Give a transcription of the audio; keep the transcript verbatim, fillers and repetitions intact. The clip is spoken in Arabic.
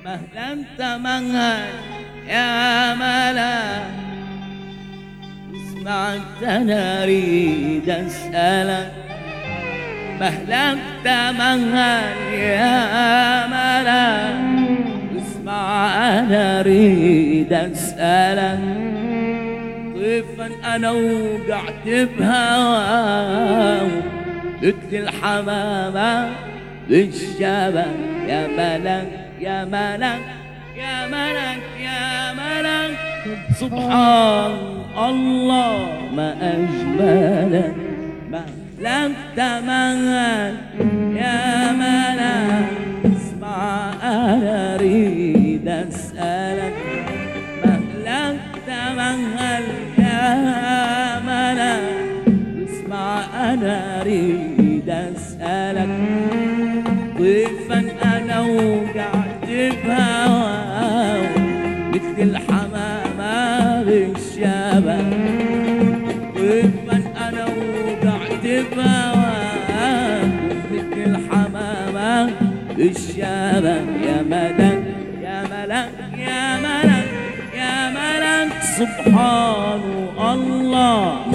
مهلا تمهل يا ملا. اسمعت انا اريد اسالك مهلا تمهل يا ملا. اسمع انا اريد اسالك طيفا انا وقعت بهواه مثل الحمامه بالشبك يا ملك يا ملك يا ملك يا ملك. سبحان الله ما أجملك مهلا تمهل يا ملك. اسمع أنا أريد أسألك مهلا تمهل يا ملك. اسمع أنا أريد أسألك طيفا أنا وقعت بهواه مثل الحمامة بالشبك. طيفا أنا وقعت بهواه مثل الحمامة بالشبك يا ملك يا ملك يا ملك يا ملك. سبحان الله